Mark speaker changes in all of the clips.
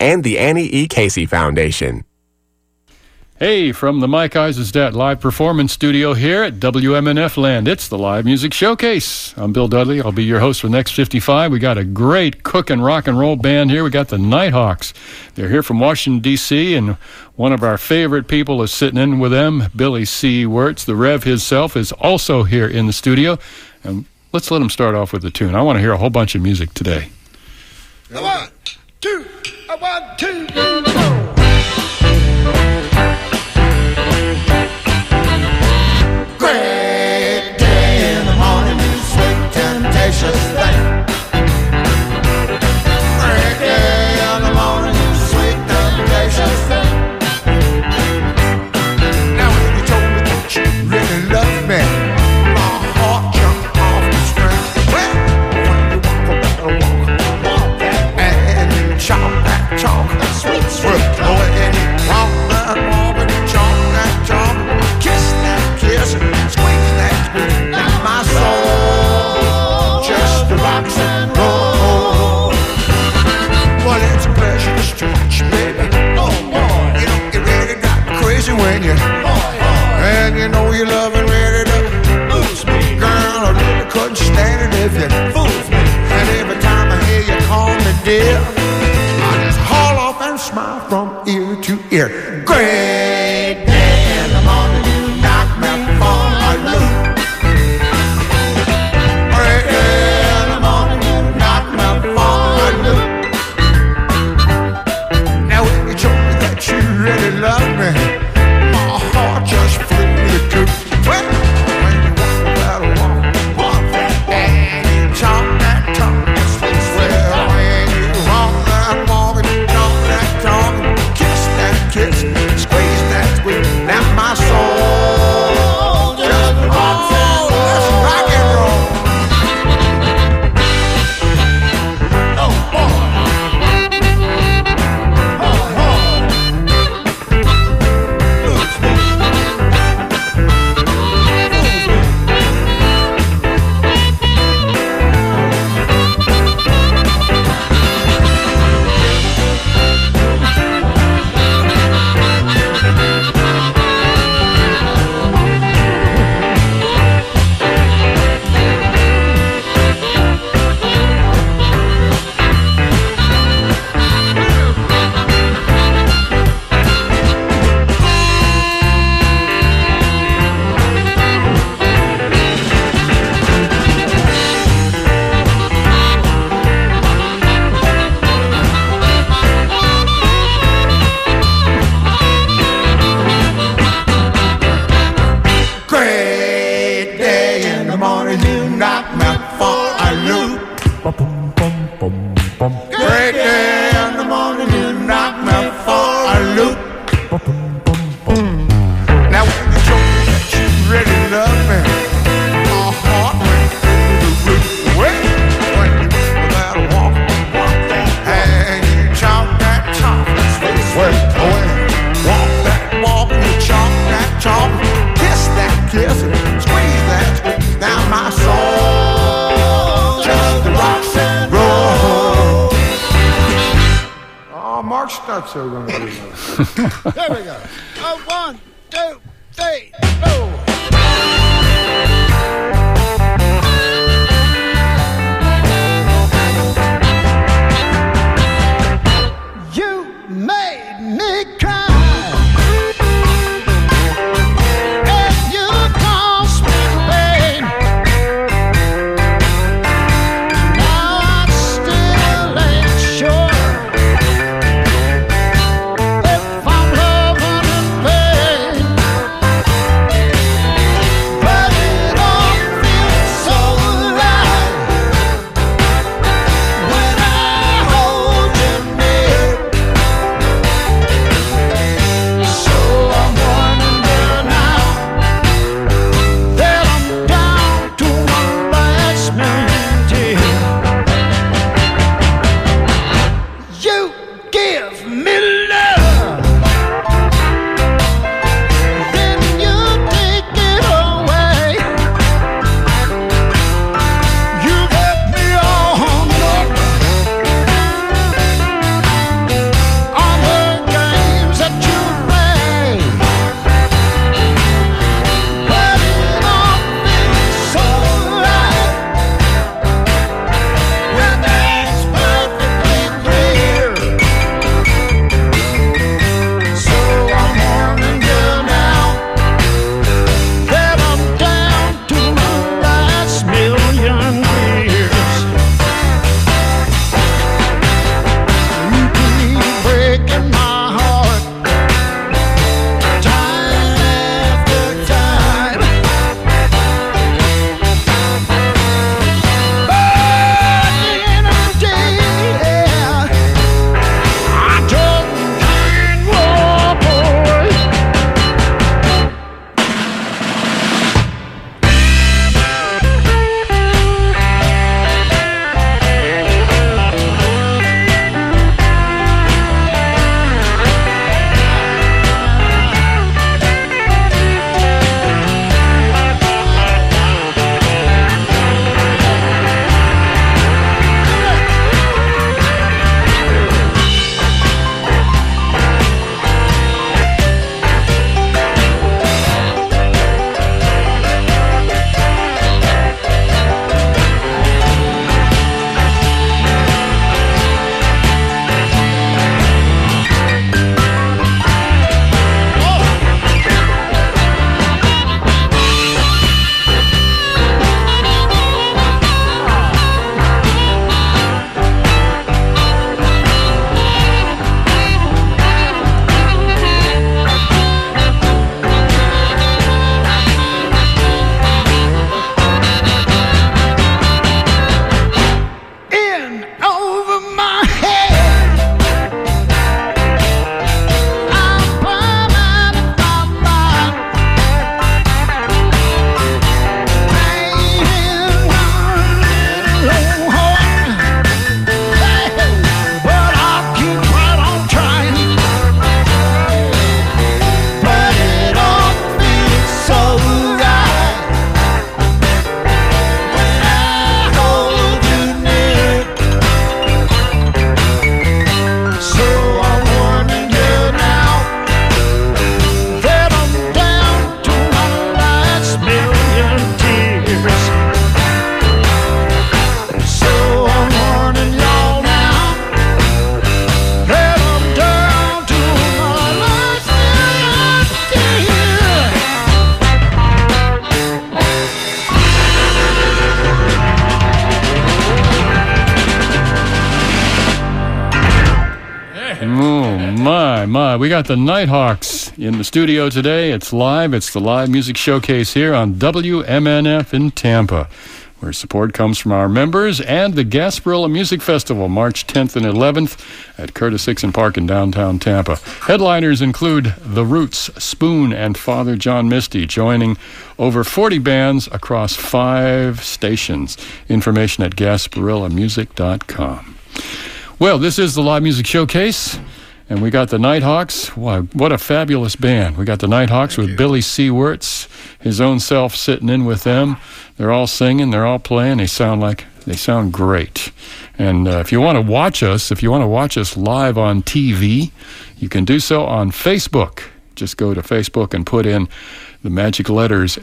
Speaker 1: and the Annie E. Casey Foundation.
Speaker 2: Hey, from the Mike Eisenstadt Live Performance Studio here at WMNF Land, it's the Live Music Showcase. I'm Bill Dudley. I'll be your host for the next 55. We got a great cooking rock and roll band here. We got the Nighthawks. They're here from Washington, D.C., and one of our favorite people is sitting in with them, Billy C. Wirtz. The Rev himself is also here in the studio. And let's let him start off with a tune. I want to hear a whole bunch of music today.
Speaker 3: 1, 2, 1, 2, 3. Great day in the morning, you sweet temptations thing. Great day in the morning, you sweet temptations thing. Now when you told me that you really loved me, my heart jumped off the string. Well, when you walk that, and you chop that chalk, sweet, sweet. Well, and you walk that walk, and you chalk that chalk, kiss that kiss, squeeze that squeeze. Now my soul just rocks and rolls. Well, it's a pleasure just to watch, baby. Oh boy, you know you really got me crazy when you, and you know you love and ready to lose me, girl. I really couldn't stand it if you fools me. And every time I hear you call me dear, I just haul off and smile from ear to ear. Great day in the morning, you knock me for a loop. Great day in the morning, you knock me for a loop. Now when you told me that you really love me, my heart just flew the coop. Well, when you walk that and you talk that talk, well, when you walk that walk and you talk that talk, kiss that kiss, squeeze that squeeze. Now my soul just rocks and rolls. Let's rock and roll. Oh boy. Great day in the morning, you knock me for a loop. Great day in the morning, you knock me for a loop. Now when you told me that you really love me, my heart went through the roof. Well, when you walk that walk, and you talk that talk, well, when you walk that walk and you chalk that chalk, kiss that kiss, squeeze that squeeze. Now my soul just rocks and rolls. Oh, Mark Stutzer gonna do that. There we go. 1, 2, 3, go. You made me cry. And you caused me pain. Now I still ain't sure if I'm loving in vain. But it all feels so right when I hold you near. So I'm wondering now that I'm down to one last million tears. You give me love, then you take it away. You get me all hung up.
Speaker 2: Oh, my. We got the Nighthawks in the studio today. It's live. It's the live music showcase here on WMNF in Tampa, where support comes from our members and the Gasparilla Music Festival, March 10th and 11th at Curtis Hickson Park in downtown Tampa. Headliners include The Roots, Spoon, and Father John Misty, joining over 40 bands across 5 stations. Information at GasparillaMusic.com. Well, this is the Live Music Showcase, and we got the Nighthawks. Wow, what a fabulous band. We got the Nighthawks with Billy C. Wirtz, his own self sitting in with them. They're all singing, they're all playing. They sound great. And if you want to watch us live on TV, you can do so on Facebook. Just go to Facebook and put in the magic letters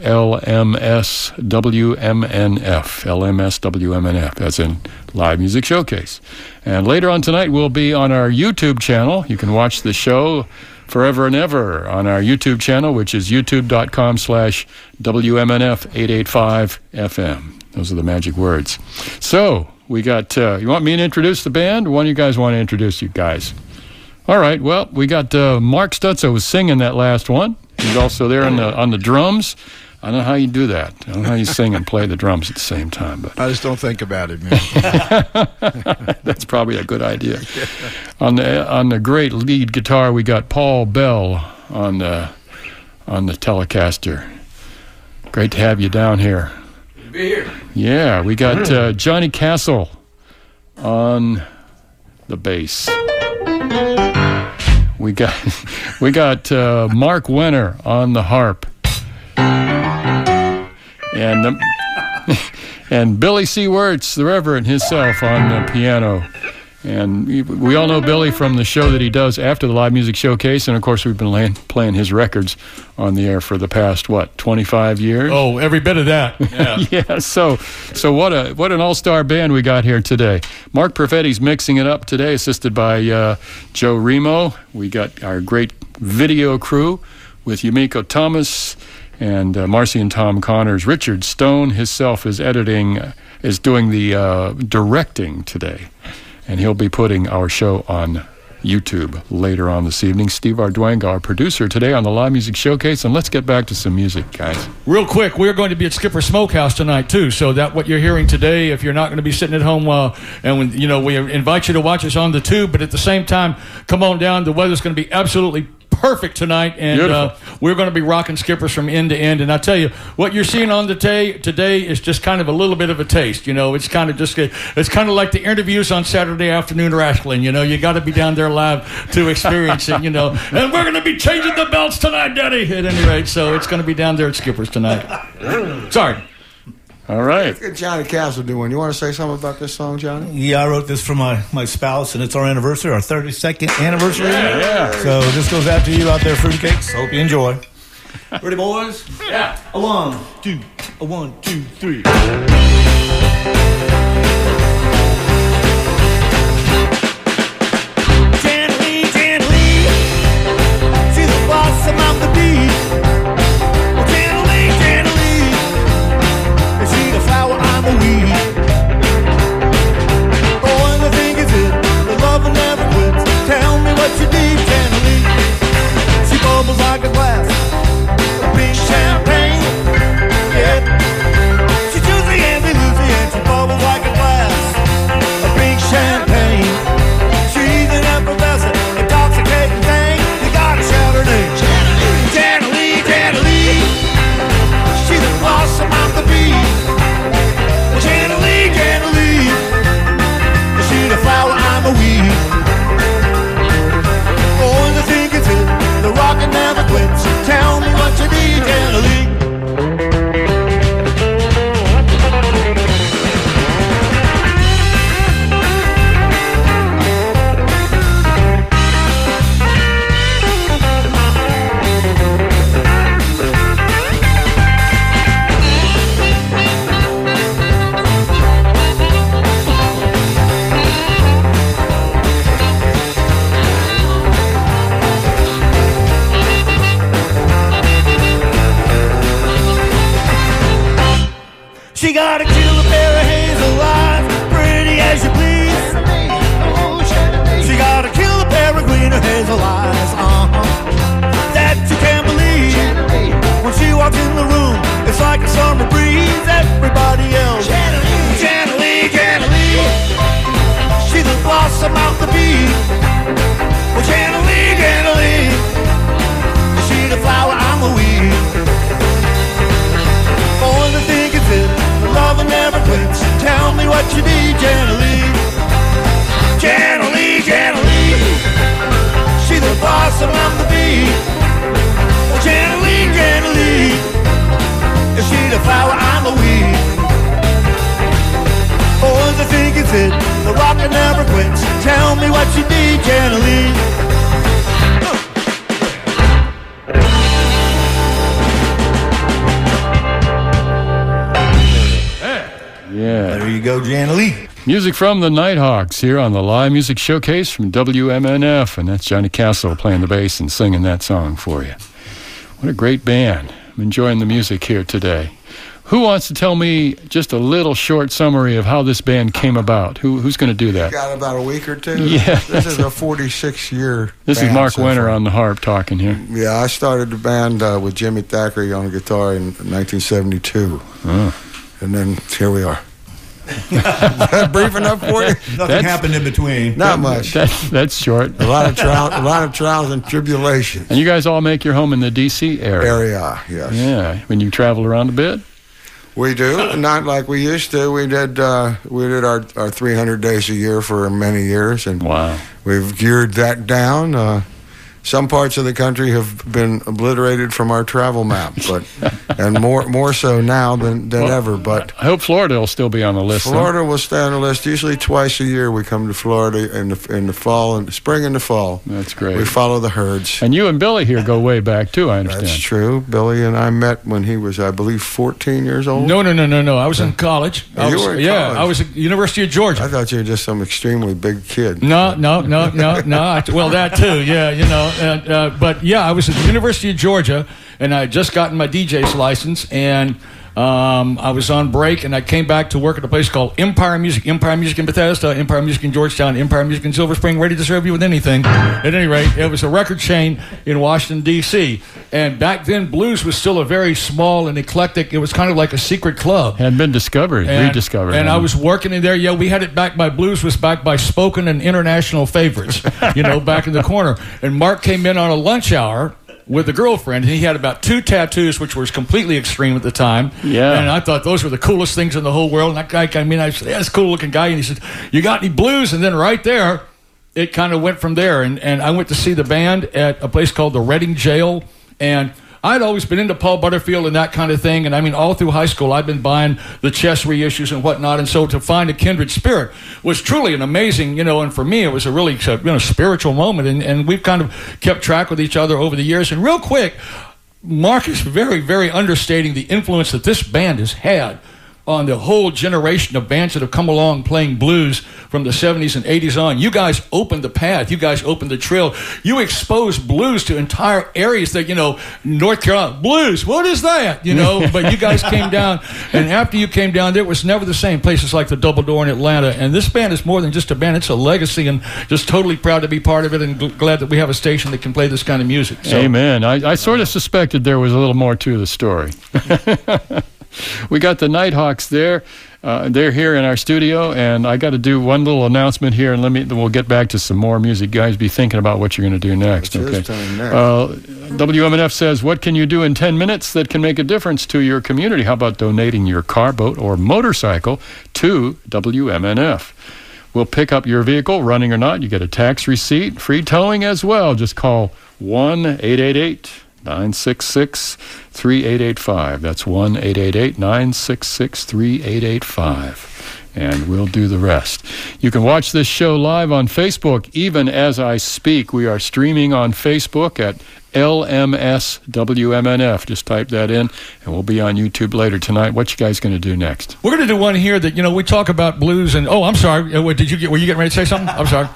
Speaker 2: LMSWMNF, as in Live Music Showcase. And later on tonight, we'll be on our YouTube channel. You can watch the show forever and ever on our YouTube channel, which is youtube.com/WMNF885FM. Those are the magic words. So, we got, you want me to introduce the band, or one of you guys want to introduce you guys? All right, well, we got Mark Stutzo was singing that last one. He's also there on the drums. I don't know how you do that. I don't know how you sing and play the drums at the same time. But
Speaker 3: I just don't think about it, man.
Speaker 2: that's probably a good idea. On the great lead guitar, we got Paul Bell on the Telecaster. Great to have you down here.
Speaker 4: Good to be here.
Speaker 2: Yeah, we got Johnny Castle on the bass. We got Mark Wenner on the harp, and Billy C. Wirtz, the Reverend himself, on the piano. And we all know Billy from the show that he does after the Live Music Showcase, and of course we've been playing his records on the air for the past 25 years?
Speaker 4: Oh, every bit of that. Yeah.
Speaker 2: Yeah. So what an all-star band we got here today. Mark Perfetti's mixing it up today, assisted by Joe Remo. We got our great video crew with Yumiko Thomas and Marcy and Tom Connors. Richard Stone himself is doing the directing today. And he'll be putting our show on YouTube later on this evening. Steve Arduenga, our producer today on the Live Music Showcase. And let's get back to some music, guys.
Speaker 4: Real quick, we're going to be at Skipper Smokehouse tonight, too. So that what you're hearing today, if you're not going to be sitting at home, we invite you to watch us on the tube. But at the same time, come on down. The weather's going to be absolutely perfect tonight, and we're going to be rocking Skippers from end to end. And I tell you, what you're seeing on today is just kind of a little bit of a taste. It's kind of like the interviews on Saturday afternoon wrestling. You got to be down there live to experience it. And we're going to be changing the belts tonight, Daddy. At any rate, so it's going to be down there at Skippers tonight. Sorry.
Speaker 2: All right.
Speaker 3: What's Johnny Castle doing? You want to say something about this song, Johnny?
Speaker 5: Yeah, I wrote this for my spouse, and it's our anniversary, our 32nd anniversary.
Speaker 2: Yeah.
Speaker 5: So this goes out to you out there, fruitcakes. Hope you enjoy. Ready, boys?
Speaker 4: Yeah.
Speaker 5: A 1, 2, a 1, 2, 3. Gently, gently, she's the blossom of the bee. Flower on the weed. Oh, and the thing is it, the love never quits. Tell me what you need, Janely. She bubbles like a glass of pink champagne. Yeah. She's juicy and she bubbles like me what you need, Janet Lee.
Speaker 2: Yeah.
Speaker 5: There you go, Janet Lee.
Speaker 2: Music from the Nighthawks here on the Live Music Showcase from WMNF, and that's Johnny Castle playing the bass and singing that song for you. What a great band. I'm enjoying the music here today. Who wants to tell me just a little short summary of how this band came about? Who's going to do that?
Speaker 3: Got about a week or two.
Speaker 2: Yeah.
Speaker 3: This is a 46-year.
Speaker 2: This is Mark Winter on the harp talking here.
Speaker 3: Yeah, I started the band with Jimmy Thackeray on guitar in 1972.
Speaker 2: Oh.
Speaker 3: And then here we are. Brief enough for you?
Speaker 5: Nothing happened in between.
Speaker 3: Not much.
Speaker 2: That's short.
Speaker 3: A lot of trials and tribulations.
Speaker 2: And you guys all make your home in the D.C. area?
Speaker 3: Yes.
Speaker 2: Yeah. When you travel around a bit?
Speaker 3: We do. Not like we used to. We did our 300 days a year for many years. And
Speaker 2: wow.
Speaker 3: We've geared that down. Some parts of the country have been obliterated from our travel map, but and more so now than ever. But
Speaker 2: I hope Florida will still be on the list.
Speaker 3: Florida will stay on the list. Usually twice a year we come to Florida in the fall and spring and the fall.
Speaker 2: That's great.
Speaker 3: We follow the herds.
Speaker 2: And you and Billy here go way back too, I understand.
Speaker 3: That's true. Billy and I met when he was, I believe, 14 years old.
Speaker 4: No. I was in college.
Speaker 3: You were in college?
Speaker 4: I was at University of Georgia.
Speaker 3: I thought you were just some extremely big kid.
Speaker 4: No. Well, that too. Yeah, you know. But yeah, I was at the University of Georgia, and I had just gotten my DJ's license, and I was on break, and I came back to work at a place called Empire Music in Bethesda, Empire Music in Georgetown, Empire Music in Silver Spring, ready to serve you with anything. At any rate, it was a record chain in Washington, D.C., and back then, blues was still a very small and eclectic, it was kind of like a secret club.
Speaker 2: Had been rediscovered.
Speaker 4: And I was working in there. Yeah, we had it backed by blues, was backed by spoken and international favorites, back in the corner. And Mark came in on a lunch hour with a girlfriend, and he had about 2 tattoos, which was completely extreme at the time.
Speaker 2: Yeah.
Speaker 4: And I thought those were the coolest things in the whole world. And that guy, I said, yeah, that's a cool-looking guy. And he said, you got any blues? And then right there, it kind of went from there. And I went to see the band at a place called the Reading Jail, and I'd always been into Paul Butterfield and that kind of thing, and I mean, all through high school, I'd been buying the chess reissues and whatnot, and so to find a kindred spirit was truly an amazing, and for me, it was a really, spiritual moment, and we've kind of kept track with each other over the years. And real quick, Mark is very, very understating the influence that this band has had on the whole generation of bands that have come along playing blues from the 70s and 80s on. You guys opened the path. You guys opened the trail. You exposed blues to entire areas that, North Carolina, blues, what is that? But you guys came down, and after you came down, there was never the same. Places like the Double Door in Atlanta. And this band is more than just a band. It's a legacy, and just totally proud to be part of it, and glad that we have a station that can play this kind of music. So.
Speaker 2: Amen. I sort of suspected there was a little more to the story. We got the Nighthawks there. They're here in our studio, and I got to do one little announcement here, and then we'll get back to some more music. Guys, be thinking about what you're going to do next.
Speaker 3: It's his time next.
Speaker 2: WMNF says, what can you do in 10 minutes that can make a difference to your community? How about donating your car, boat, or motorcycle to WMNF? We'll pick up your vehicle, running or not. You get a tax receipt, free towing as well. Just call 1-888-966-3885. That's 1-888-966-3885. And we'll do the rest. You can watch this show live on Facebook even as I speak. We are streaming on Facebook at LMSWMNF. Just type that in, and we'll be on YouTube later tonight. What you guys going to do next?
Speaker 4: We're going to do one here that, we talk about blues and, I'm sorry. Were you getting ready to say something? I'm sorry.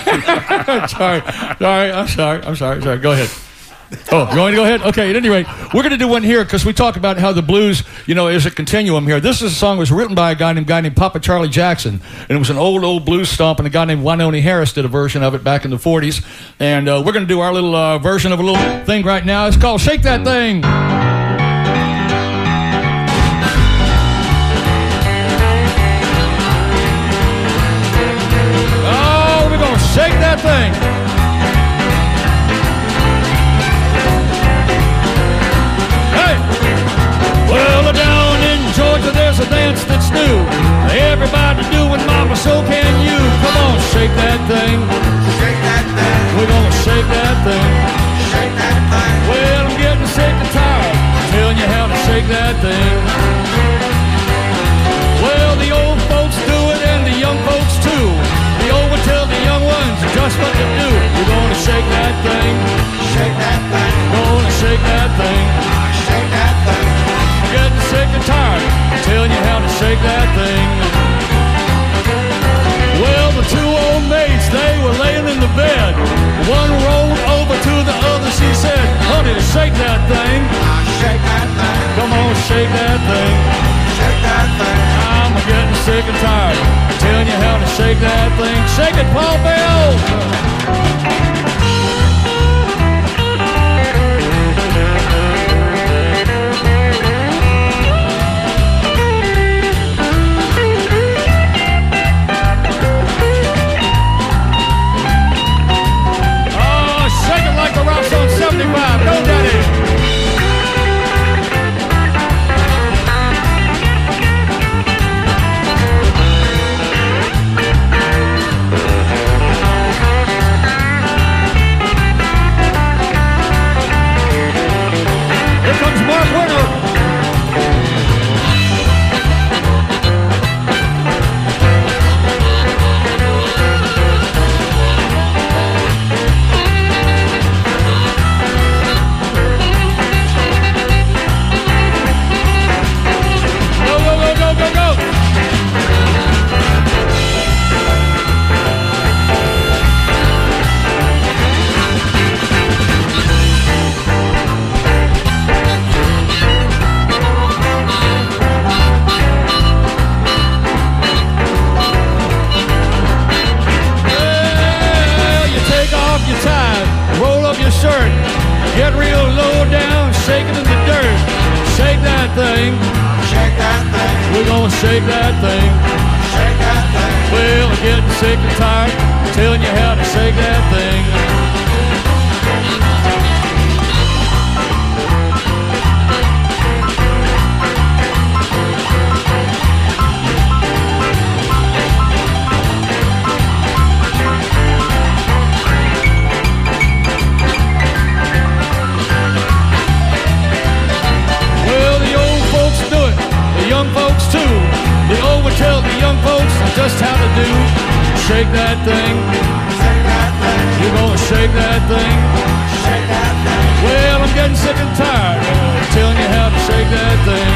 Speaker 4: I'm sorry. Go ahead. Oh, you want to go ahead? Okay, at any rate, we're going to do one here because we talk about how the blues, is a continuum here. This is a song that was written by a guy named Papa Charlie Jackson, and it was an old blues stomp, and a guy named Wynonie Harris did a version of it back in the 40s, and we're going to do our little version of a little thing right now. It's called Shake That Thing. Oh, we're going to shake that thing. Well, down in Georgia, there's a dance that's new. Everybody doing mama, so can you. Come on, shake that thing.
Speaker 3: Shake that thing.
Speaker 4: We're gonna shake that thing.
Speaker 3: Shake that thing.
Speaker 4: Well, I'm getting sick and tired telling you how to shake that thing. Well, the old folks do it and the young folks too. The old would tell the young ones, That's what you do. You're gonna shake that thing.
Speaker 3: Shake that thing.
Speaker 4: Gonna shake that thing.
Speaker 3: Shake that thing.
Speaker 4: Getting sick and tired. I'm telling you how to shake that thing. Well, the two old mates, they were laying in the bed. One rolled over to the other. She said, honey, shake that thing.
Speaker 3: Shake that thing.
Speaker 4: Come on, shake that thing.
Speaker 3: Shake that thing.
Speaker 4: I'm getting sick and tired. I'm telling you how to shake that thing. Shake it, Paul Bell. Get real low down, shake it in the dirt. Shake that thing.
Speaker 3: Shake that thing.
Speaker 4: We're gonna shake that thing.
Speaker 3: Shake that thing.
Speaker 4: Well, I'm getting sick and tired, telling you how to shake that thing. Tell the young folks just how to do. Shake that thing.
Speaker 3: Shake that thing.
Speaker 4: You're gonna shake that thing.
Speaker 3: Shake that thing.
Speaker 4: Well, I'm getting sick and tired of telling you how to shake that thing.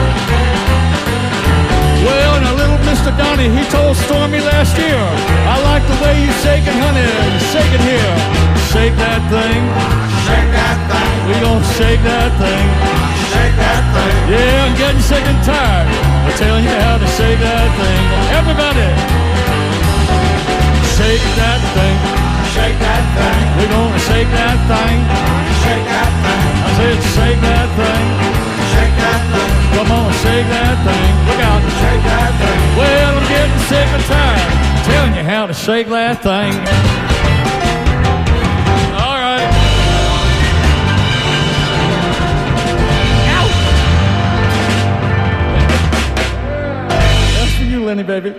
Speaker 4: Well, now little Mr. Donnie, he told Stormy last year, I like the way you shaking, honey. You shake it here. Shake that thing.
Speaker 3: Shake that thing.
Speaker 4: We gonna shake that thing.
Speaker 3: Shake that thing.
Speaker 4: Yeah, I'm getting sick and tired of telling you how to shake that thing. Everybody, shake that thing.
Speaker 3: Shake that thing.
Speaker 4: We're gonna shake that thing.
Speaker 3: Shake that thing.
Speaker 4: I said shake that thing.
Speaker 3: Shake that thing.
Speaker 4: Come on, shake that thing. Look out.
Speaker 3: Shake that thing.
Speaker 4: Well, I'm getting sick and tired of telling you how to shake that thing. All right. That's for you, Lenny, baby.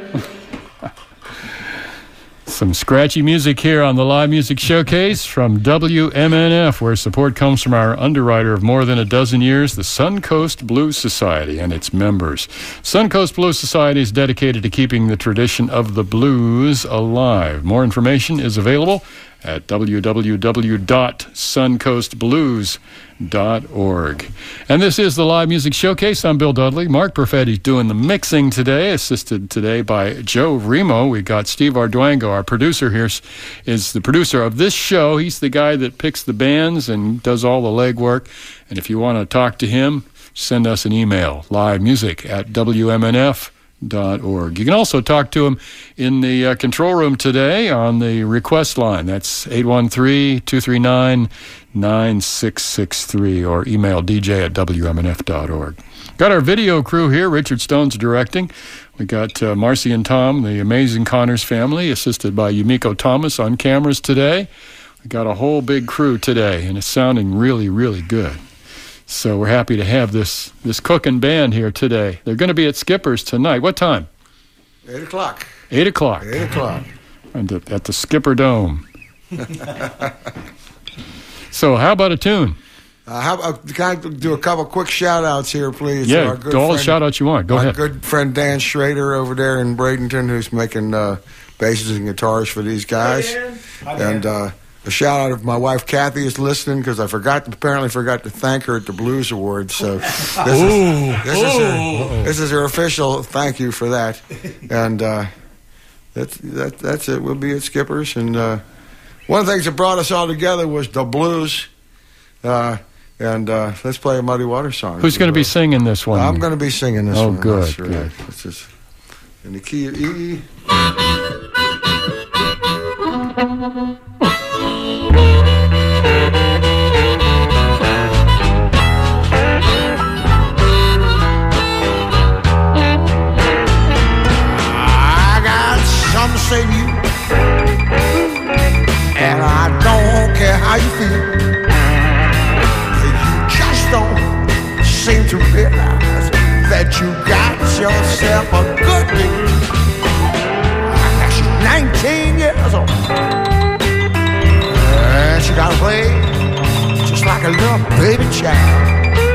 Speaker 2: Some scratchy music here on the Live Music Showcase from WMNF, where support comes from our underwriter of more than a dozen years, the Suncoast Blues Society and its members. Suncoast Blues Society is dedicated to keeping the tradition of the blues alive. More information is available at www.suncoastblues.org. And this is the Live Music Showcase. I'm Bill Dudley. Mark Perfetti's doing the mixing today, assisted today by Joe Remo. We got Steve Arduango, our producer here, is the producer of this show. He's the guy that picks the bands and does all the legwork. And if you want to talk to him, send us an email, livemusic@wmnf.org. You can also talk to him in the control room today on the request line. That's 813-239-9663, or email dj@wmnf.org. Got our video crew here. Richard Stone's directing. We got Marcy and Tom, the amazing Connors family, assisted by Yumiko Thomas on cameras today. We got a whole big crew today, and it's sounding really, really good. So we're happy to have this cooking band here today. They're going to be at Skipper's tonight. What time?
Speaker 3: 8 o'clock.
Speaker 2: 8 o'clock.
Speaker 3: 8 o'clock.
Speaker 2: At the Skipper Dome. So how about a tune?
Speaker 3: Can I do a couple quick shout-outs here, please?
Speaker 2: Yeah,
Speaker 3: to our good
Speaker 2: do all the
Speaker 3: friend-
Speaker 2: shout-outs you want. Go
Speaker 3: our
Speaker 2: ahead.
Speaker 3: good friend Dan Schrader over there in Bradenton, who's making basses and guitars for these guys. And a shout-out if my wife Kathy is listening, because I apparently forgot to thank her at the Blues Awards. So this is her official thank you for that. And that's it. We'll be at Skipper's. And one of the things that brought us all together was the blues. And let's play a Muddy Water song.
Speaker 2: Who's going to be singing this one?
Speaker 3: I'm going to be singing this one.
Speaker 2: Oh, good,
Speaker 3: That's right.
Speaker 2: good.
Speaker 3: This is in the key of E. I got something to say to you, and I don't care how you feel. Don't seem to realize that you got yourself a good deal. She's 19 years old, and she got away just like a little baby child.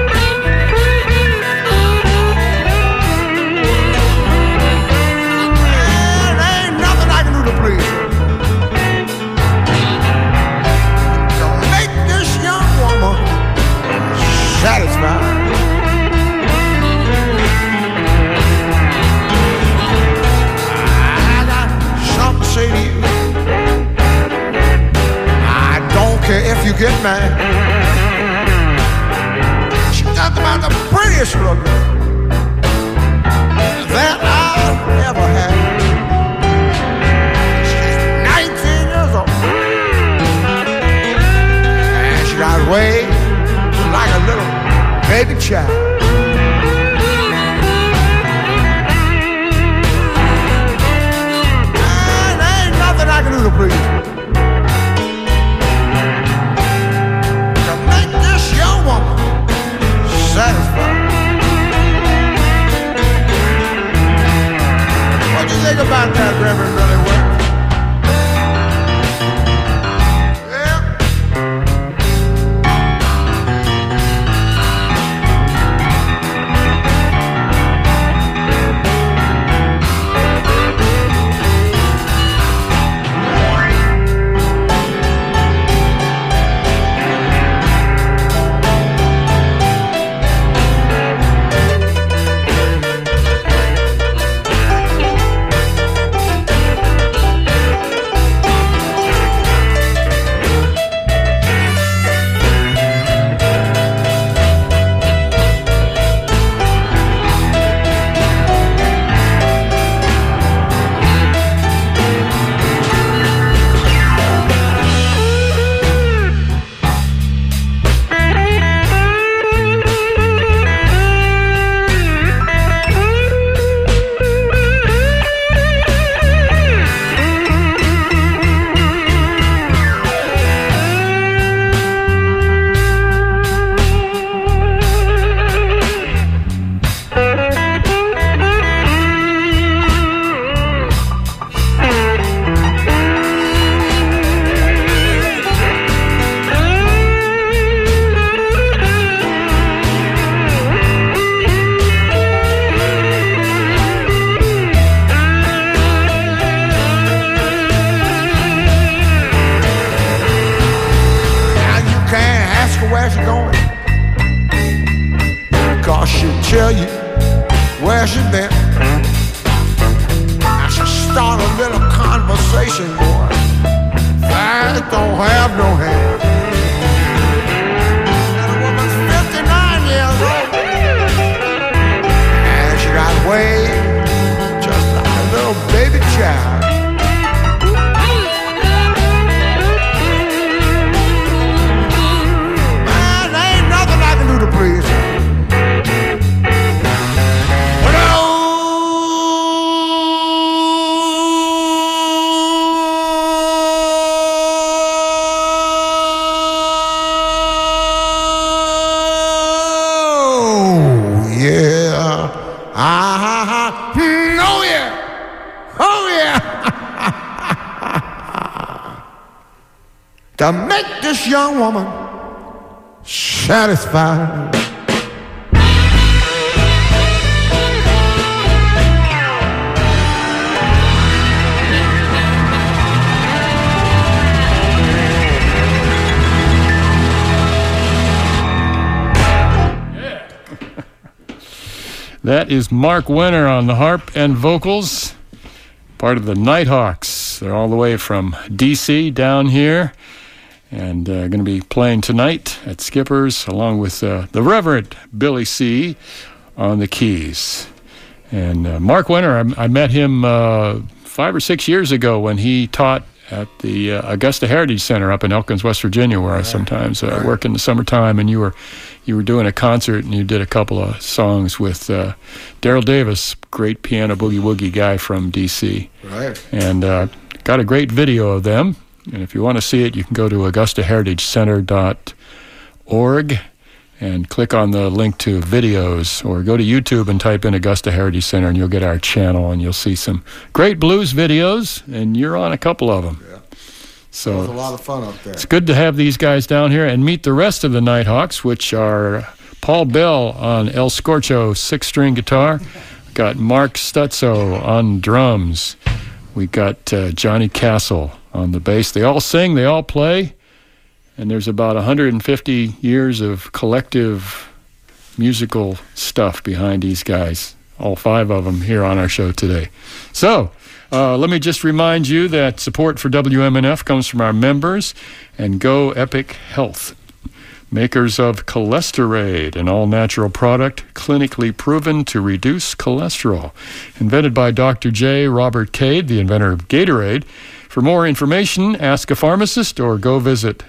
Speaker 3: And there ain't nothing I can do to please her. To make this young woman satisfied. I got something to say to you. I don't care if you get mad. She's talking about the prettiest little girl that I've ever had. She's 19 years old, and she got away like a little baby child. And there ain't nothing I can do to please her. To make this young woman satisfied. What do you think about that, Reverend Billy Ware? tell you where she been. I should start a little conversation, boy. I don't have no hand. And the woman's 59 years old, and she got away just like a little baby child. Man, there ain't nothing I can do to please her. To make this young woman satisfied.
Speaker 2: That is Mark Winter on the harp and vocals, part of the Nighthawks. They're all the way from D.C. down here, and going to be playing tonight at Skipper's, along with the Reverend Billy C. on the keys. And Mark Winter, I met him 5 or 6 years ago when he taught at the Augusta Heritage Center up in Elkins, West Virginia, where I sometimes work in the summertime, and you were doing a concert, and you did a couple of songs with Daryl Davis, great piano boogie-woogie guy from D.C.
Speaker 3: Right.
Speaker 2: And got a great video of them. And if you want to see it, you can go to AugustaHeritageCenter.org and click on the link to videos, or go to YouTube and type in Augusta Heritage Center, and you'll get our channel, and you'll see some great blues videos, and you're on a couple of them.
Speaker 3: Yeah.
Speaker 2: So
Speaker 3: It was a lot of fun up there.
Speaker 2: it's good to have these guys down here and meet the rest of the Nighthawks, which are Paul Bell on El Scorcho 6-string guitar. We got Mark Stutzo on drums. We got Johnny Castle on the bass. They all sing, they all play, and there's about 150 years of collective musical stuff behind these guys, all 5 of them here on our show today. So let me just remind you that support for WMNF comes from our members and Go Epic Health, makers of Cholesterade, an all-natural product clinically proven to reduce cholesterol. Invented by Dr. J. Robert Cade, the inventor of Gatorade. For more information, ask a pharmacist or go visit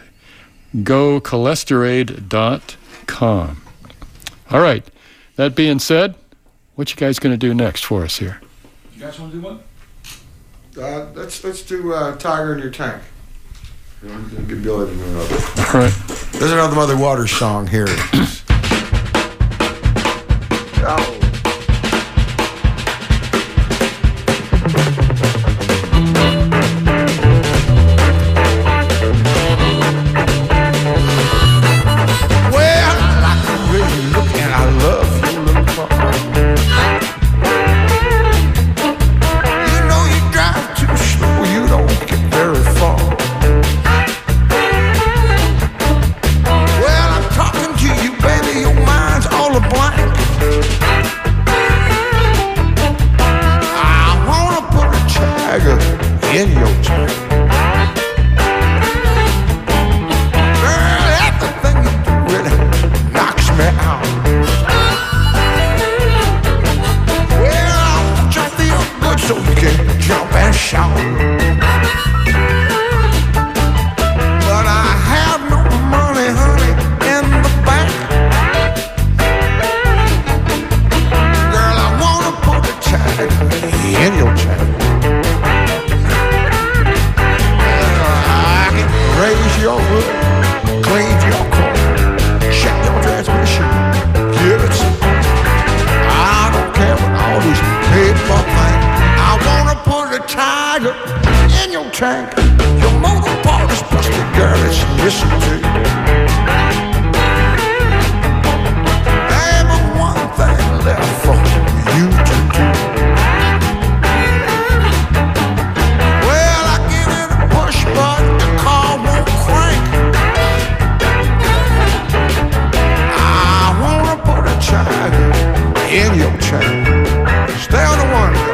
Speaker 2: gocholesterade.com. All right, that being said, what you guys going to do next for us here?
Speaker 4: You guys want to do one?
Speaker 3: Let's do Tiger in Your Tank. Get Billy to do another.
Speaker 2: All right.
Speaker 3: There's another Mother Waters song here. Oh. Well, I like the way you look and I love your little car. You know you drive too slow, you don't get very far. Well, I'm talking to you, baby, your mind's all a blank. I wanna put a tiger in your tank. Girl, everything you do really knocks me out. Well, I want you to feel good so you can jump and shout. But I have no money, honey, in the bank. Girl, I wanna put a tiger in your tank. I can raise your wood, clean your car, check your transmission, give it some. I don't care what all these people think. I wanna put a tiger in your tank. Your motor part is busted, girl, it's missing too. There but one thing left for you to do. Well, I give it a push, but the car won't crank. I wanna put a tiger in your tank. Stay on the one, girl.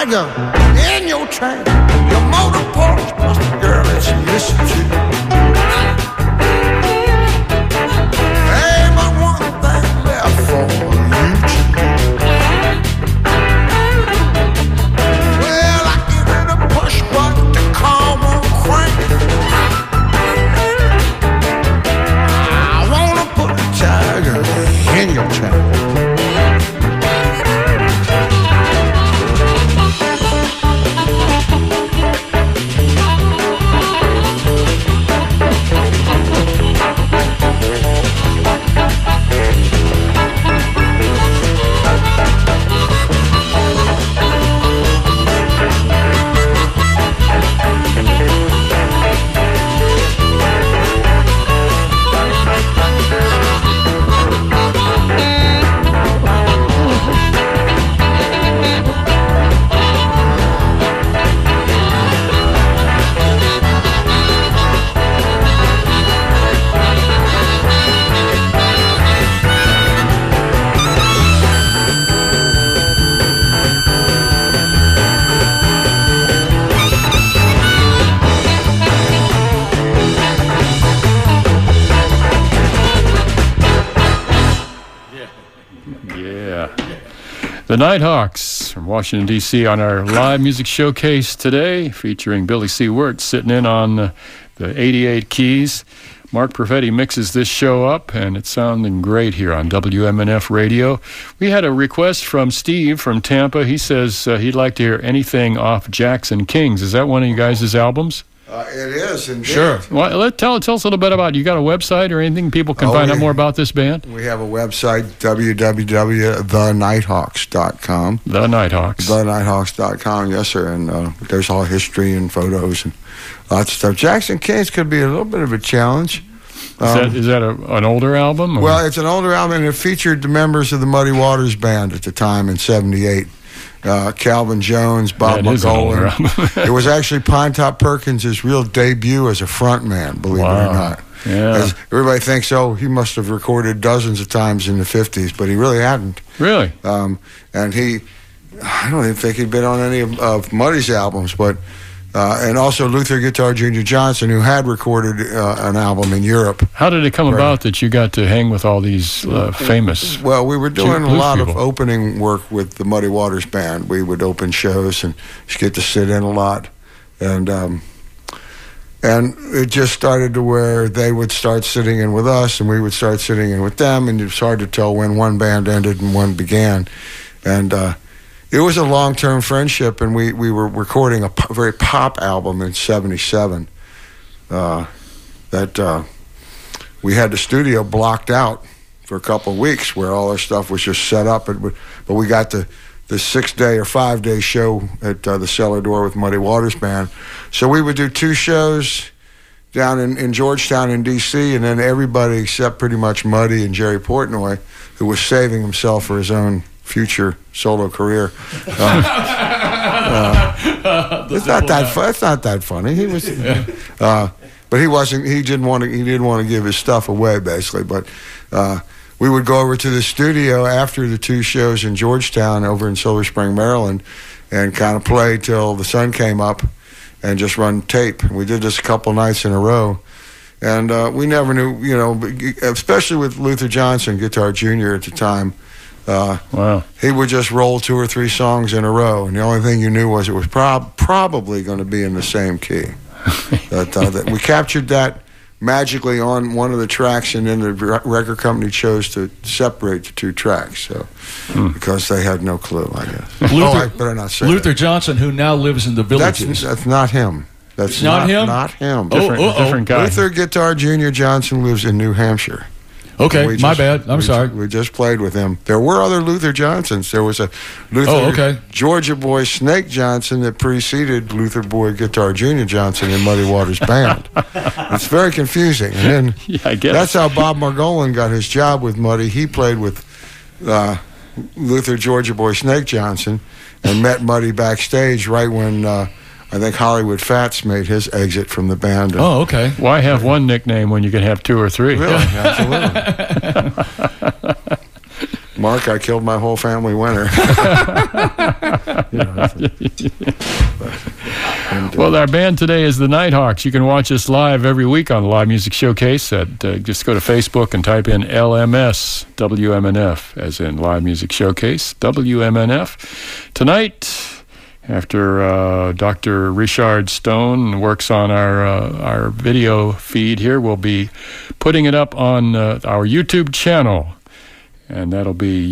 Speaker 3: tiger in your chain. Your motor polish busted, girl, it's missing too. Hey, but one thing left for you to do. Well, I give it a push button to calm on crank. I wanna put the tiger in your chain.
Speaker 2: The Nighthawks from Washington, D.C. on our live music showcase today, featuring Billy C. Wirtz sitting in on the 88 keys. Mark Perfetti mixes this show up, and it's sounding great here on WMNF Radio. We had a request from Steve from Tampa. He says he'd like to hear anything off Jackson Kings. Is that one of you guys' albums?
Speaker 3: It is, indeed.
Speaker 2: Sure. Well, tell us a little bit about it. You got a website or anything people can find out more about this band?
Speaker 3: We have a website, www.thenighthawks.com.
Speaker 2: The Nighthawks.
Speaker 3: Thenighthawks.com, yes, sir. And there's all history and photos and lots of stuff. Jackson Kings could be a little bit of a challenge.
Speaker 2: Is that an older album? Or?
Speaker 3: Well, it's an older album, and it featured the members of the Muddy Waters Band at the time in '78. Calvin Jones, Bob McGowan. It was actually Pine Top Perkins' real debut as a front man, believe it or not.
Speaker 2: Yeah.
Speaker 3: As everybody thinks, he must have recorded dozens of times in the 50s, but he really hadn't.
Speaker 2: Really?
Speaker 3: And I don't even think he'd been on any of Muddy's albums, but and also Luther Guitar Jr. Johnson, who had recorded an album in Europe.
Speaker 2: How did it come about that you got to hang with all these famous?
Speaker 3: Well, we were doing a lot
Speaker 2: people.
Speaker 3: of opening work with the Muddy Waters Band. We would open shows and just get to sit in a lot, and it just started to where they would start sitting in with us, and we would start sitting in with them, and it's hard to tell when one band ended and one began, and. It was a long-term friendship, and we were recording a very pop album in '77 that we had the studio blocked out for a couple of weeks where all our stuff was just set up. But we got the 6-day or 5-day show at the Cellar Door with Muddy Waters Band. So we would do 2 shows down in Georgetown in D.C., and then everybody except pretty much Muddy and Jerry Portnoy, who was saving himself for his own future solo career. It's not that funny. He was, but he wasn't. He didn't want to give his stuff away, basically. But we would go over to the studio after the 2 shows in Georgetown, over in Silver Spring, Maryland, and kind of play till the sun came up, and just run tape. We did this a couple nights in a row. And we never knew, especially with Luther Johnson, Guitar Jr. at the time.
Speaker 2: Wow.
Speaker 3: He would just roll 2 or 3 songs in a row, and the only thing you knew was it was probably going to be in the same key. That we captured that magically on one of the tracks, and then the record company chose to separate the 2 tracks, so because they had no clue, I guess. I better not say
Speaker 4: Luther
Speaker 3: that.
Speaker 4: Johnson, who now lives in the Villages.
Speaker 3: That's not him. That's
Speaker 4: not him?
Speaker 3: Not him.
Speaker 2: Different guy.
Speaker 3: Luther Guitar Jr. Johnson lives in New Hampshire.
Speaker 4: Okay, my bad. I'm sorry.
Speaker 3: We just played with him. There were other Luther Johnsons. There was a Luther Georgia Boy Snake Johnson that preceded Luther Boy Guitar Jr. Johnson in Muddy Waters Band. It's very confusing. And then
Speaker 2: I guess.
Speaker 3: That's how Bob Margolin got his job with Muddy. He played with Luther Georgia Boy Snake Johnson and met Muddy backstage right when I think Hollywood Fats made his exit from the band.
Speaker 4: Oh, okay.
Speaker 2: Why have one nickname when you can have 2 or 3?
Speaker 3: Really, absolutely.
Speaker 6: Mark, I killed my whole family winter.
Speaker 2: Well, our band today is the Nighthawks. You can watch us live every week on the Live Music Showcase. Just go to Facebook and type in LMS WMNF, as in Live Music Showcase WMNF. Tonight, after Dr. Richard Stone works on our video feed here, we'll be putting it up on our YouTube channel. And that'll be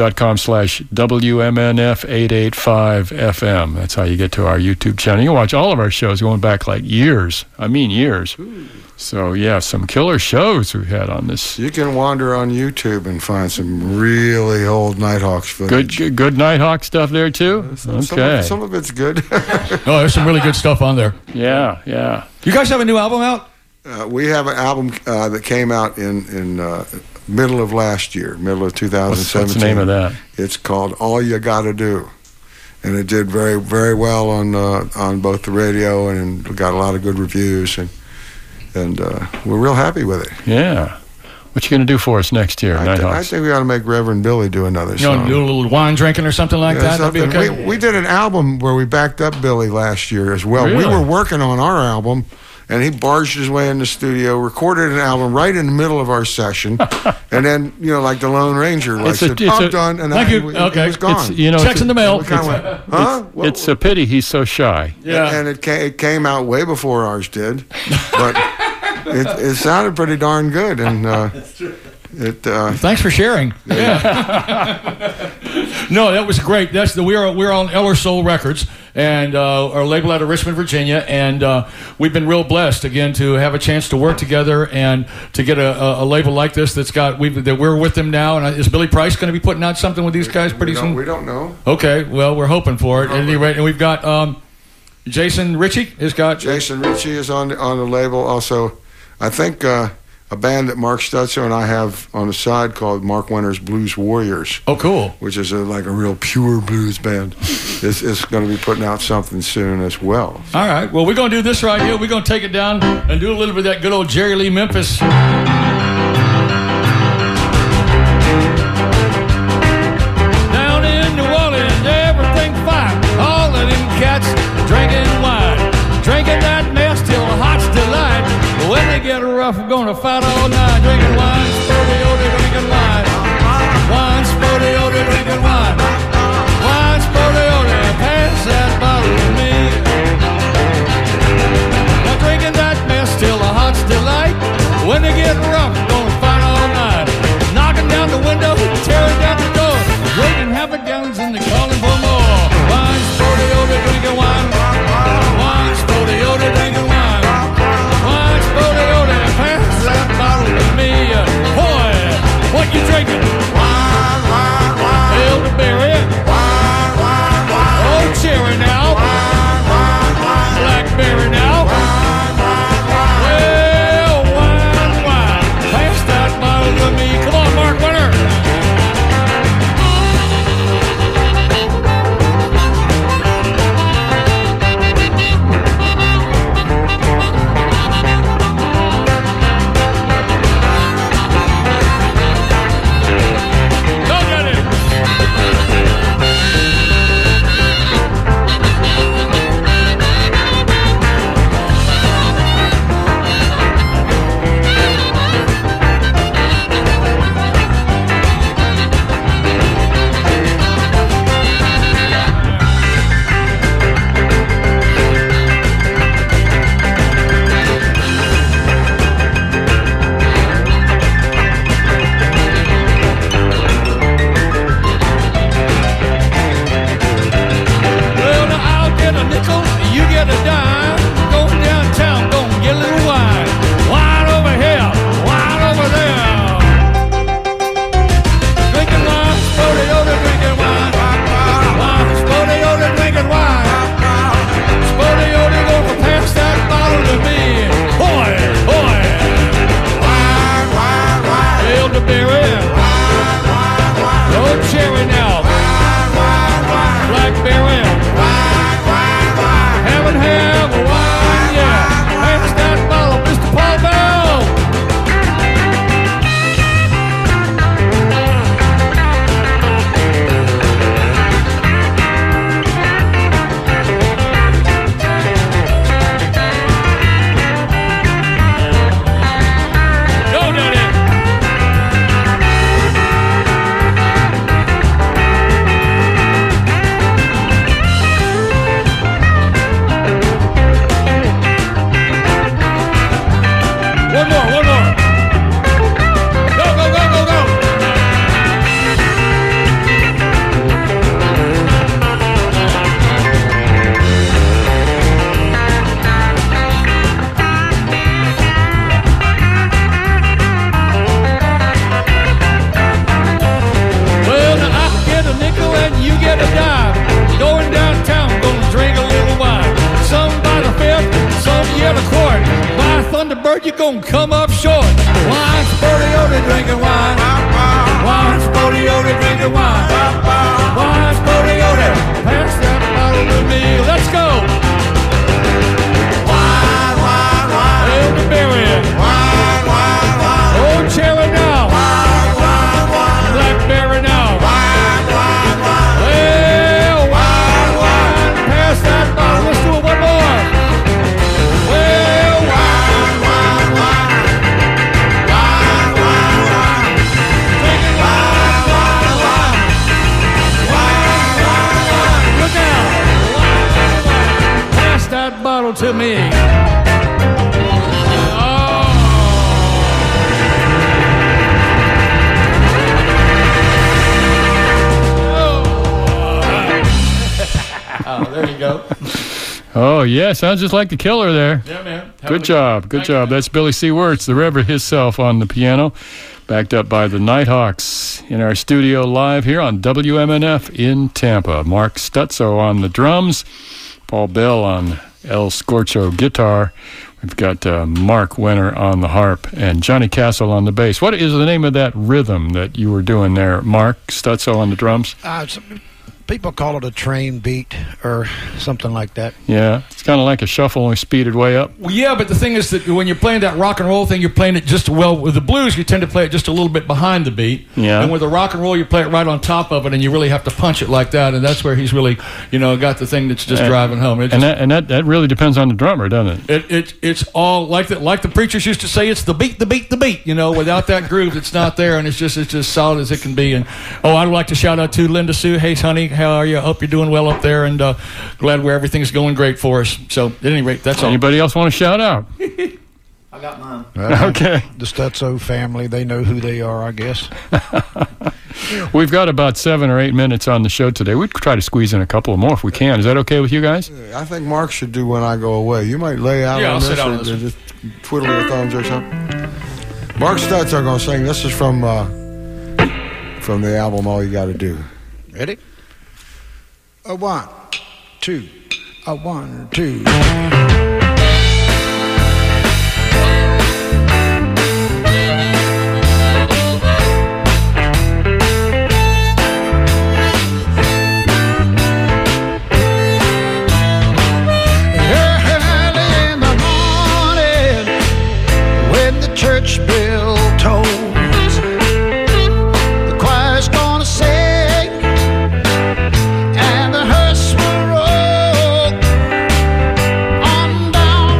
Speaker 2: youtube.com/WMNF885FM. That's how you get to our YouTube channel. You can watch all of our shows going back like years. I mean years. Ooh. So, yeah, some killer shows we've had on this.
Speaker 6: You can wander on YouTube and find some really old Nighthawks footage.
Speaker 2: Good Nighthawk stuff there, too? Okay.
Speaker 6: Some of it's good.
Speaker 4: Oh, there's some really good stuff on there.
Speaker 2: Yeah.
Speaker 4: You guys have a new album out?
Speaker 6: We have an album that came out in middle of last year, middle of 2017.
Speaker 2: What's the name of that?
Speaker 6: It's called All You Gotta Do. And it did very, very well on both the radio, and got a lot of good reviews, and we're real happy with it.
Speaker 2: Yeah. What you going to do for us next year, Nighthawks?
Speaker 6: I think we ought to make Reverend Billy do another song.
Speaker 4: Do a little wine drinking or something like that? That'd be okay.
Speaker 6: We did an album where we backed up Billy last year as well.
Speaker 2: Really?
Speaker 6: We were working on our album, and he barged his way in the studio, recorded an album right in the middle of our session, and then, like the Lone Ranger, said, I'm done, and
Speaker 4: thank you.
Speaker 6: He was gone.
Speaker 4: Checks in the mail.
Speaker 2: It's a pity he's so shy.
Speaker 4: Yeah.
Speaker 6: And it came out way before ours did, but it sounded pretty darn good, and
Speaker 4: thanks for sharing. Yeah. No, that was great. We're on Eller Soul Records, and our label out of Richmond, Virginia, and we've been real blessed again to have a chance to work together and to get a label like this that we're with them now. And is Billy Price going to be putting out something with these guys pretty soon?
Speaker 6: We don't know.
Speaker 4: Okay, well, we're hoping for it at any rate. And we've got Jason Ritchie has got.
Speaker 6: Jason Ritchie is on the label also. I think a band that Mark Stutzer and I have on the side called Mark Winter's Blues Warriors.
Speaker 4: Oh, cool.
Speaker 6: Which is like a real pure blues band. is going to be putting out something soon as well.
Speaker 4: All right. Well, we're going to do this right here. We're going to take it down and do a little bit of that good old Jerry Lee Memphis. Down in New Orleans, everything's fine. All of them cats drinking wine. Drinking that mess till the heart's delight. When they get rough, we're gonna fight all night. Drinking wine, spody-ody, drinking wine. Wine, spody-ody, drinking wine. Wine, spody-ody, pass that bottle to me. Now drinking that mess till the heart's delight. When they get rough, we're gonna fight all night. Knocking down the window, tearing down the door. Drinking half a gallons and they're calling for more. Wine, spody-ody, drinking wine. Wine, spody-ody, drinking wine. What you drinking?
Speaker 3: Wine, wine, wine.
Speaker 4: Elderberry.
Speaker 3: Wine, wine, wine.
Speaker 4: Old cherry now.
Speaker 3: Wine, wine, wine.
Speaker 4: Blackberry now.
Speaker 3: Wine, wine, wine.
Speaker 4: Well, wine, wine. bird, you're gonna come up short. Wine, Sporty-O, they drinking wine. Wine, Sporty-O, they drinking wine. Wine, Sporty-O, they pass that bottle to me. Let's go.
Speaker 3: Wine, wine, wine.
Speaker 4: Elderberry.
Speaker 3: Wine, wine, wine.
Speaker 4: Old cherry now.
Speaker 3: Wine, wine, wine.
Speaker 4: Blackberry now.
Speaker 3: Wine, wine, wine.
Speaker 4: Well, wine, wine. Pass that bottle. Let's do it one more. Well,
Speaker 3: Wine, wine, wine. Wine, wine, wine.
Speaker 4: drinking wine.
Speaker 3: Wine, wine, wine. Wine, wine, wine.
Speaker 4: Look out. Pass that bottle to me. Oh, there you go.
Speaker 2: Oh, yeah, sounds just like the Killer there.
Speaker 4: Yeah, man.
Speaker 2: Good job, good job. That's Billy C. Wirtz, the Reverend himself on the piano, backed up by the Nighthawks in our studio live here on WMNF in Tampa. Mark Stutzo on the drums, Paul Bell on El Scorcho guitar. We've got Mark Wenner on the harp and Johnny Castle on the bass. What is the name of that rhythm that you were doing there, Mark Stutzo on the drums?
Speaker 7: People call it a train beat or something like that.
Speaker 2: Yeah, it's kind of like a shuffle, only speeded way up.
Speaker 4: Well, yeah, but the thing is that when you're playing that rock and roll thing, you're playing it just well. With the blues, you tend to play it just a little bit behind the beat.
Speaker 2: Yeah.
Speaker 4: And with the rock and roll, you play it right on top of it, and you really have to punch it like that. And that's where he's really, got the thing that's just driving home. It just,
Speaker 2: And that really depends on the drummer, doesn't it?
Speaker 4: it's all like that. Like the preachers used to say, it's the beat, the beat, the beat. Without that groove, it's not there, and it's just solid as it can be. And I'd like to shout out to Linda Sue. Hey, honey, how are you? I hope you're doing well up there, and glad where everything's going great for us. So, at any rate, that's all.
Speaker 2: Anybody else want to shout out?
Speaker 7: I got mine.
Speaker 2: Okay.
Speaker 7: The Stutzo family, they know who they are, I guess.
Speaker 2: We've got about 7 or 8 minutes on the show today. We'd try to squeeze in a couple more if we can. Is that okay with you guys?
Speaker 6: I think Mark should do When I Go Away. You might lay out
Speaker 4: Yeah,
Speaker 6: on
Speaker 4: I'll
Speaker 6: this
Speaker 4: sit down
Speaker 6: or
Speaker 4: on this one.
Speaker 6: just twiddle your thumbs or something. Mark Stutz are going to sing. This is from the album All You Gotta Do.
Speaker 7: Ready? A 1, 2, a 1, 2. Early in the morning, when the church bell tolls, the choir's gonna sing and the hearse will roll on down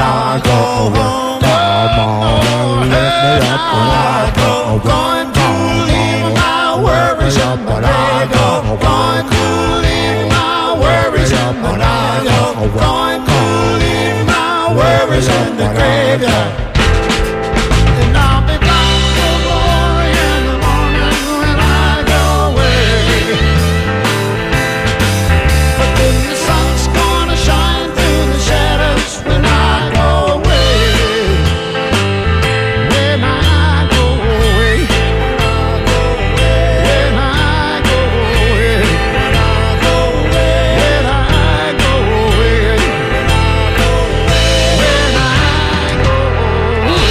Speaker 3: I go home. Come on, lift me up when I go home. Going to leave my worries in the graveyard. Going to leave my worries in the graveyard. Going to leave my worries in the graveyard. And I'll be back for glory in the morning when I go away. But then the sun's gonna shine through the shadows when I go away. When I go away. When I go away. When I go away. When I go away. When I go away.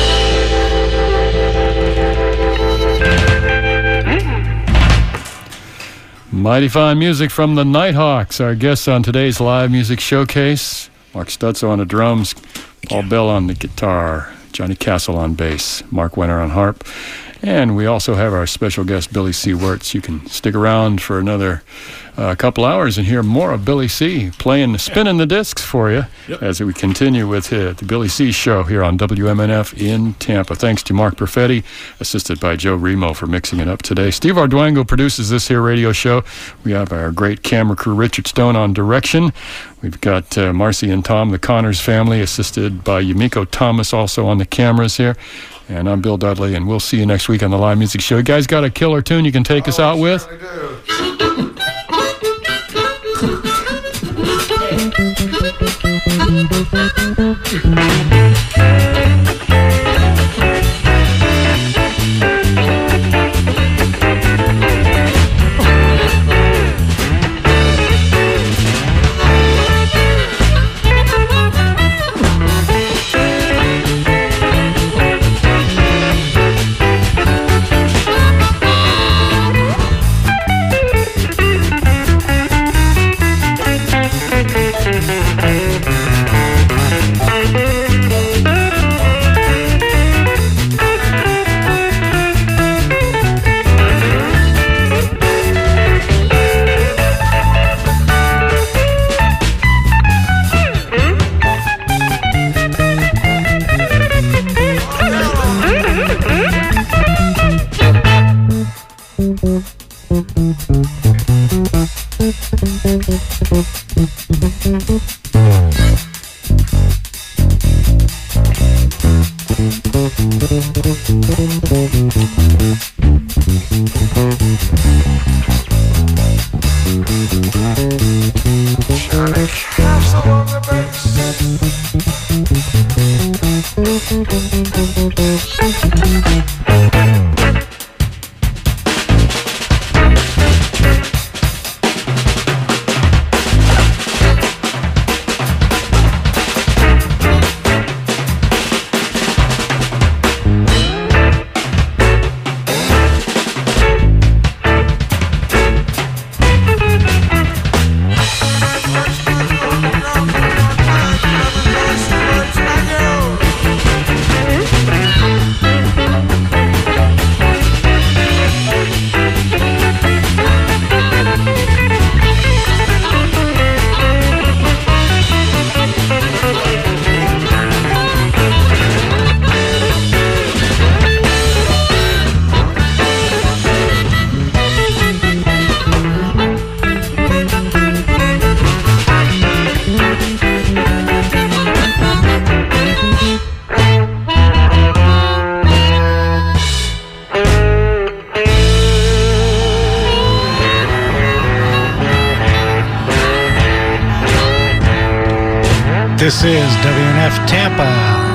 Speaker 2: Mighty fine music from the Nighthawks, our guests on today's live music showcase. Mark Stutzo on the drums, Paul Bell on the guitar, Johnny Castle on bass, Mark Wenner on harp. And we also have our special guest, Billy C. Wirtz. You can stick around for another couple hours and hear more of Billy C. spinning the discs for you as we continue with the Billy C. Show here on WMNF in Tampa. Thanks to Mark Perfetti, assisted by Joe Remo for mixing it up today. Steve Arduengo produces this here radio show. We have our great camera crew, Richard Stone, on direction. We've got Marcy and Tom, the Connors family, assisted by Yumiko Thomas, also on the cameras here. And I'm Bill Dudley, and we'll see you next week on the Live Music Show. You guys got a killer tune you can take us out with?
Speaker 3: Johnny Castle on the
Speaker 7: This is WNF Tampa.